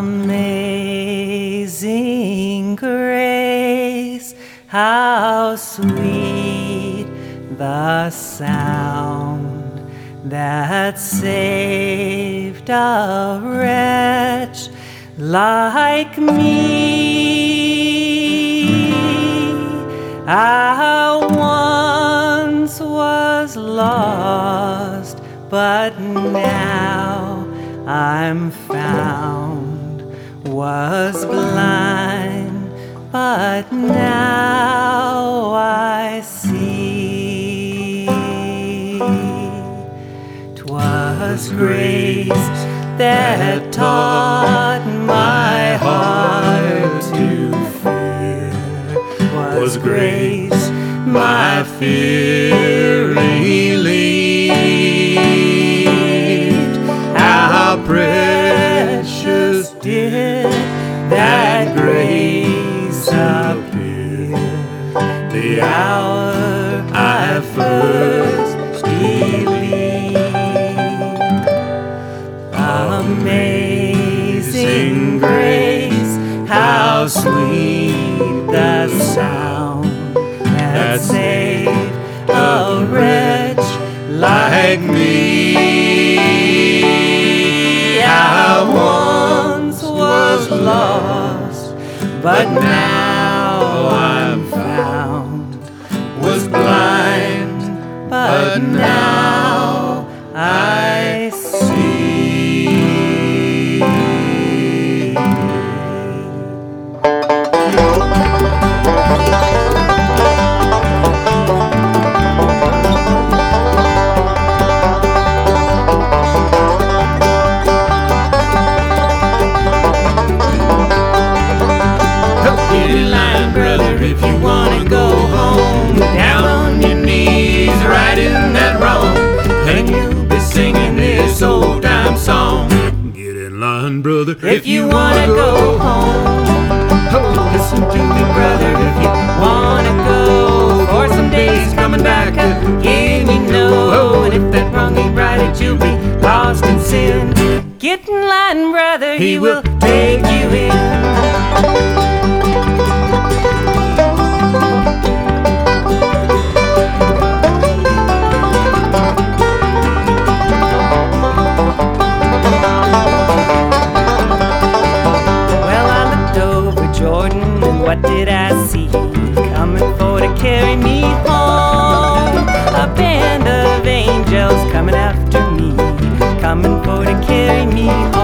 Amazing grace, how sweet the sound that saved a wretch like me. I once was lost, but now I'm found, was blind, but now I see. 'Twas grace that taught my heart to fear, 'twas grace my fear relieved. How precious did that grace appear the hour I first believed. Amazing grace, how sweet the sound that saved a wretch like me. I once was lost, but now I'm found, was blind, but now I see. If you wanna go home, down on your knees, righting that wrong, and you'll be singing this old time song. Get in line, brother, if you wanna go home. Oh, listen to me, brother, if you wanna go, for some days coming back again, you know. And if that wrong ain't right, it you'll be lost in sin. Get in line, brother, he will take you in. What did I see coming for to carry me home? A band of angels coming after me, coming for to carry me home.